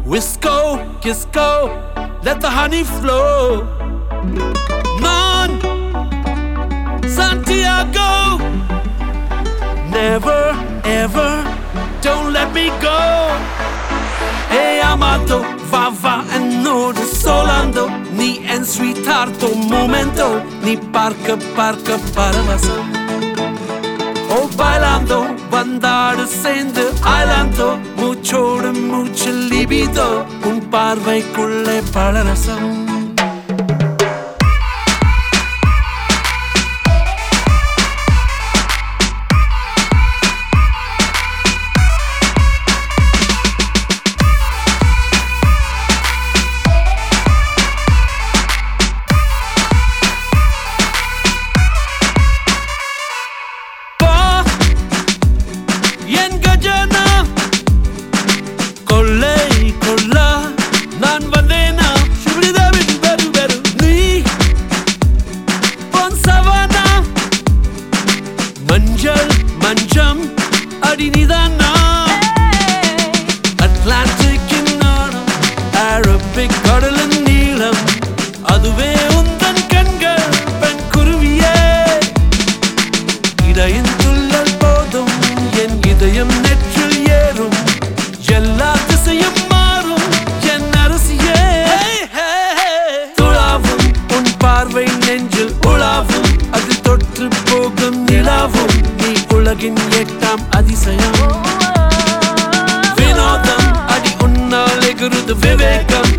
Wisco, Kisco, let the honey flow. Non, Santiago, never, ever, don't let me go. Hey Amato, va ennode solando, ni en sweethearto momento, ni parca paravasam. Oh bailando, bandada சேர்ந்து ஆயிலாந்தோ, மூச்சோடு மூச்சு libido, உன் பார்வைக்குள்ளே பலரசம். மஞ்சம் அடி நீதானா அட்லாண்டிக்கின் நாடம் Arabic கடலின் நீளம் அதுவே உந்தன் கண்கள் பெண் குருவியே இடையின் துள்ளல் போதும் என் இதயம் நெற்றில் ஏறும் எல்லா திசையும் மாறும் என் அரசியே துளாவும் உன் பார்வை நெஞ்சில் உலாவும் அது தொற்று போகும் நிலாவும் உலகின் எட்டாம் அதிசயம் வினோதம் அடி உன்னால் எகுருது விவேகம்